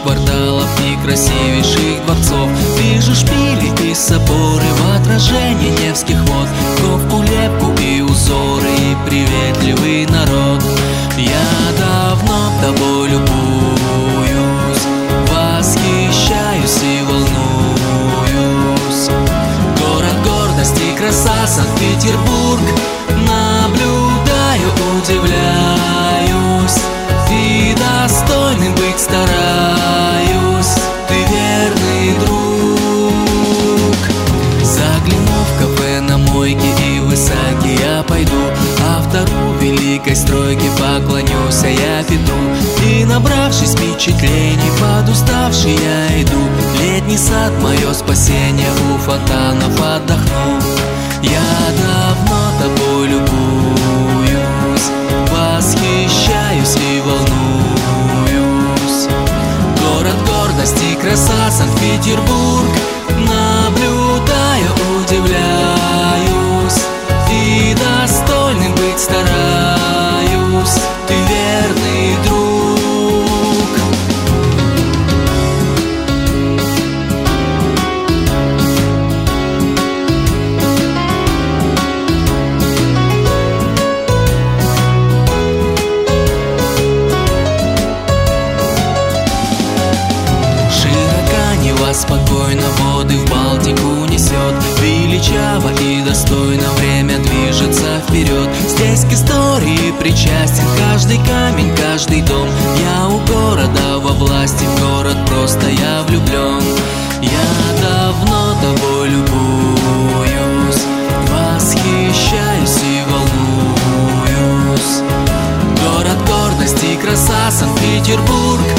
кварталов и красивейших дворцов. Вижу шпили и соборы в отражении Невских вод, ковку, лепку и узоры, и приветливый народ. Я давно тобой любуюсь, восхищаюсь и волнуюсь. Город гордости и краса Санкт-Петербург, наблюдаю, удивляюсь, и достойным быть стараюсь. Ты верный друг. Загляну в кафе на мойке и в Исааке я пойду, автору великой стройки поклонюсь я Петру. И, набравшись впечатлений, подуставший я иду. Летний сад — мое спасение, у фонтанов отдохну. Я давно тобой любуюсь, восхищаюсь и волнуюсь. Город гордости и краса Санкт-Петербург, наблюдаю, удивляюсь, и достойным быть стараюсь. Ты верный друг. Спокойно воды в Балтику несет, величаво и достойно время движется вперед. Здесь к истории причастен каждый камень, каждый дом. Я у города во власти, в город просто я влюблен. Я давно тобой любуюсь, восхищаюсь и волнуюсь. Город гордости и краса Санкт-Петербург,